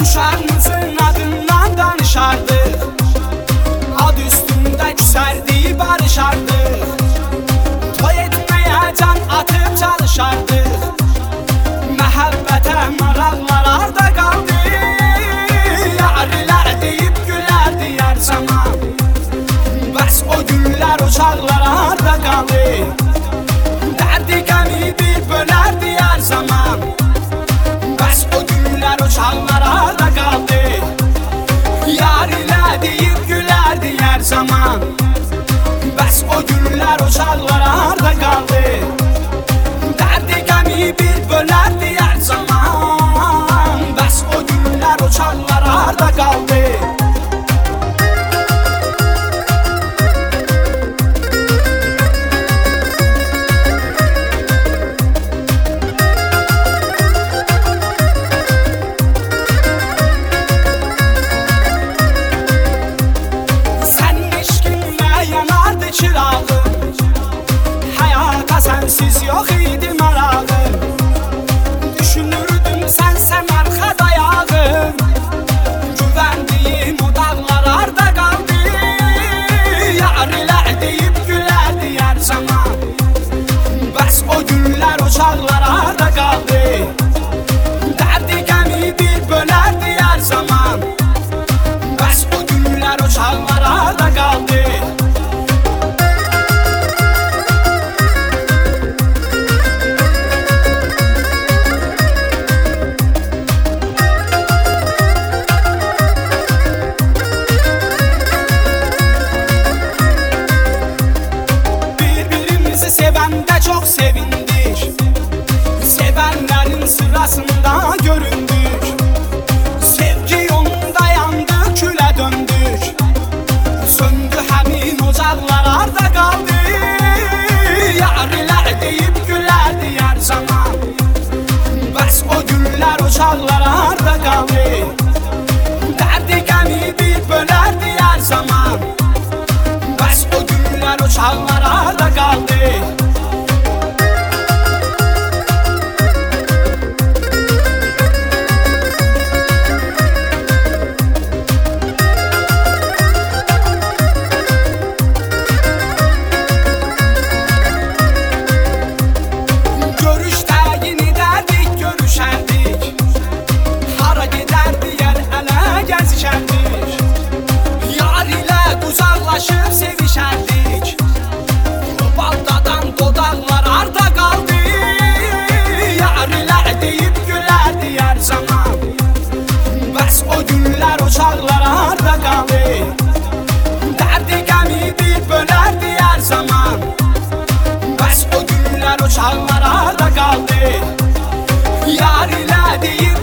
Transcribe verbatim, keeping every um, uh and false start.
Uşağımızın adından danışardık, ad üstünde küserdi barışardık. Toy etmeye can atıp çalışardık, məhəbbətə maraqlar arda qaldı. Yarilər deyib gülərdi hər zaman, bəs o günlər o çağlar arda qaldı. Dərdi qəmi bir bölərdi hər zaman, bəs o günlər o çağlar arda qaldı. Yarilər deyib gülərdi hər zaman, bəs o günlər o çağlar arda qaldı. Dərdi qəmi bir bölərdi hər zaman, bəs o günlər o çağlar arda qaldı. Çırağım, həyata sənsiz yox idi marağım. Düşünürdüm sənsə arxa dayağım, güvəndiyim o dağlar arda qaldı. Yarilər deyib gülərdi hər zaman, bəs o günlər o çağlar arda qaldı. Dərdi qəmi bir bölərdi hər zaman, bəs o günlər o çağlar arda qaldı. Sevəndə çox sevindik, sevənlərin sırasında göründük. Sevgi yolunda yandık, külə döndük, söndü həmin ocaqlar arda qaldı. Yarilər deyib gülərdi hər zaman, bəs o günlər o çağlar arda qaldı. Dərdi qəmi bir bölərdi hər zaman, bəs o günlər o çağlar arda qaldı. Uzaqlaşıb sevişərdik, o baldadan dodaqlar arda qaldı. Yarilər deyib gülərdi hər zaman, bəs o günlər o çağlar arda qaldı. Dərdi qəmi bir bölərdi hər zaman, bəs o günlər o çağlar arda qaldı. Yarilər deyib